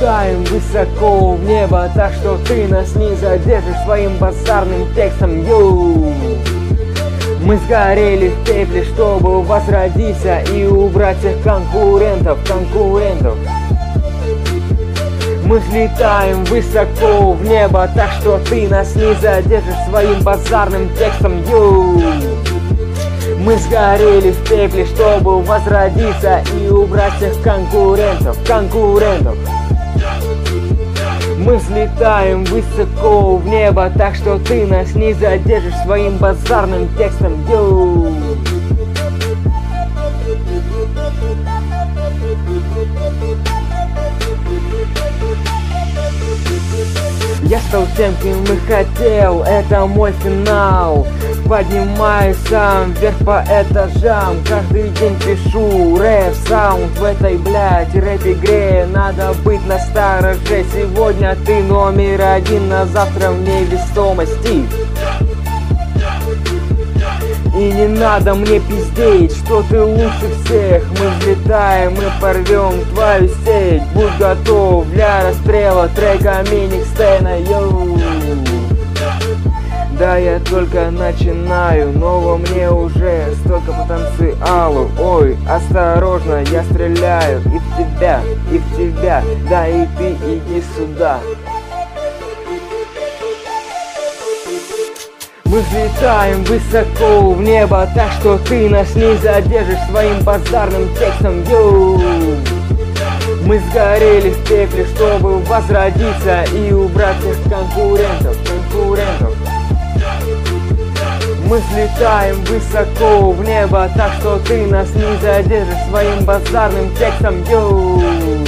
взлетаем высоко в небо, так что ты нас не задержишь своим базарным текстом. Йоу! Мы сгорели в пепле, чтобы возродиться и убрать всех конкурентов. Мы взлетаем высоко в небо, так что ты нас не задержишь своим базарным текстом. Йоу! Мы сгорели в пепле, чтобы возродиться и убрать всех конкурентов. Мы взлетаем высоко в небо, так что ты нас не задержишь своим базарным текстом. Йоу! Я стал тем, кем и хотел, это мой финал. Поднимаюсь сам вверх по этажам, каждый день пишу рэп-саунд в этой, блядь, рэп-игре. Надо быть настороже, сегодня ты номер один, а завтра в невесомости. И не надо мне пиздеть, что ты лучше всех. Мы взлетаем, мы порвем твою сеть. Будь готов для расстрела трека Миникстейна. Йоу! Да, я только начинаю, но во мне уже столько потенциалу. Ой, осторожно, я стреляю и в тебя, да и ты иди сюда. Мы взлетаем высоко в небо, так что ты нас не задержишь своим базарным текстом. Йоу! Мы сгорели в пепле, чтобы возродиться и убрать всех конкурентов. Мы взлетаем высоко в небо, так что ты нас не задержишь своим базарным текстом. Йоу!